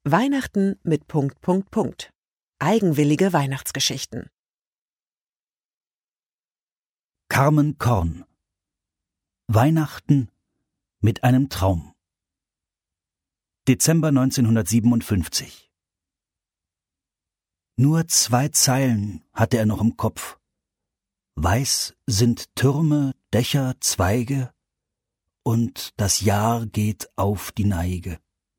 Weihnachten mit ... Eigenwillige Weihnachtsgeschichten. Carmen Korn. Weihnachten mit einem Traum. Dezember 1957. Nur 2 Zeilen hatte er noch im Kopf. Weiß sind Türme, Dächer, Zweige, und das Jahr geht auf die Neige.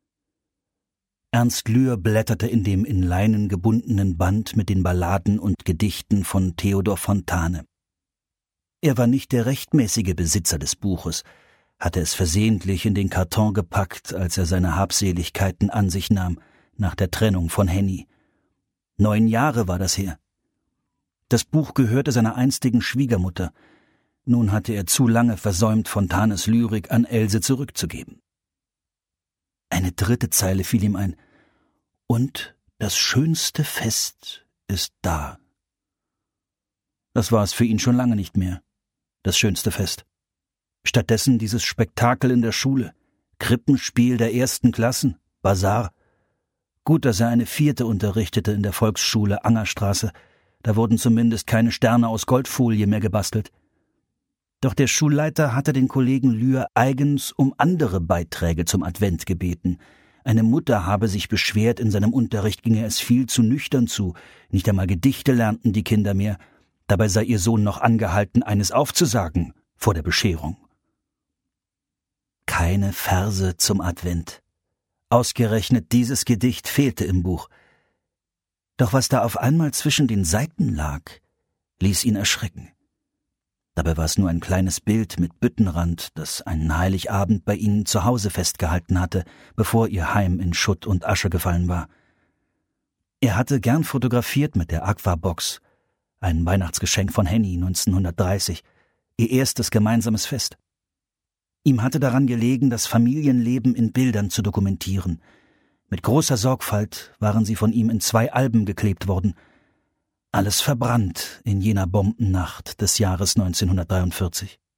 Ernst Lühr blätterte in dem in Leinen gebundenen Band mit den Balladen und Gedichten von Theodor Fontane. Er war nicht der rechtmäßige Besitzer des Buches, hatte es versehentlich in den Karton gepackt, als er seine Habseligkeiten an sich nahm, nach der Trennung von Henny. 9 Jahre war das her. Das Buch gehörte seiner einstigen Schwiegermutter. Nun hatte er zu lange versäumt, Fontanes Lyrik an Else zurückzugeben. Eine 3. Zeile fiel ihm ein. Und das schönste Fest ist da. Das war es für ihn schon lange nicht mehr, das schönste Fest. Stattdessen dieses Spektakel in der Schule, Krippenspiel der 1. Klassen, Basar. Gut, dass er eine 4. unterrichtete in der Volksschule Angerstraße, da wurden zumindest keine Sterne aus Goldfolie mehr gebastelt. Doch der Schulleiter hatte den Kollegen Lühr eigens um andere Beiträge zum Advent gebeten. Eine Mutter habe sich beschwert, in seinem Unterricht ginge es viel zu nüchtern zu, nicht einmal Gedichte lernten die Kinder mehr, dabei sei ihr Sohn noch angehalten, eines aufzusagen vor der Bescherung. Keine Verse zum Advent. Ausgerechnet dieses Gedicht fehlte im Buch. Doch was da auf einmal zwischen den Seiten lag, ließ ihn erschrecken. Dabei war es nur ein kleines Bild mit Büttenrand, das einen Heiligabend bei ihnen zu Hause festgehalten hatte, bevor ihr Heim in Schutt und Asche gefallen war. Er hatte gern fotografiert mit der Aquabox, ein Weihnachtsgeschenk von Henny 1930, ihr erstes gemeinsames Fest. Ihm hatte daran gelegen, das Familienleben in Bildern zu dokumentieren. Mit großer Sorgfalt waren sie von ihm in 2 Alben geklebt worden. Alles verbrannt in jener Bombennacht des Jahres 1943.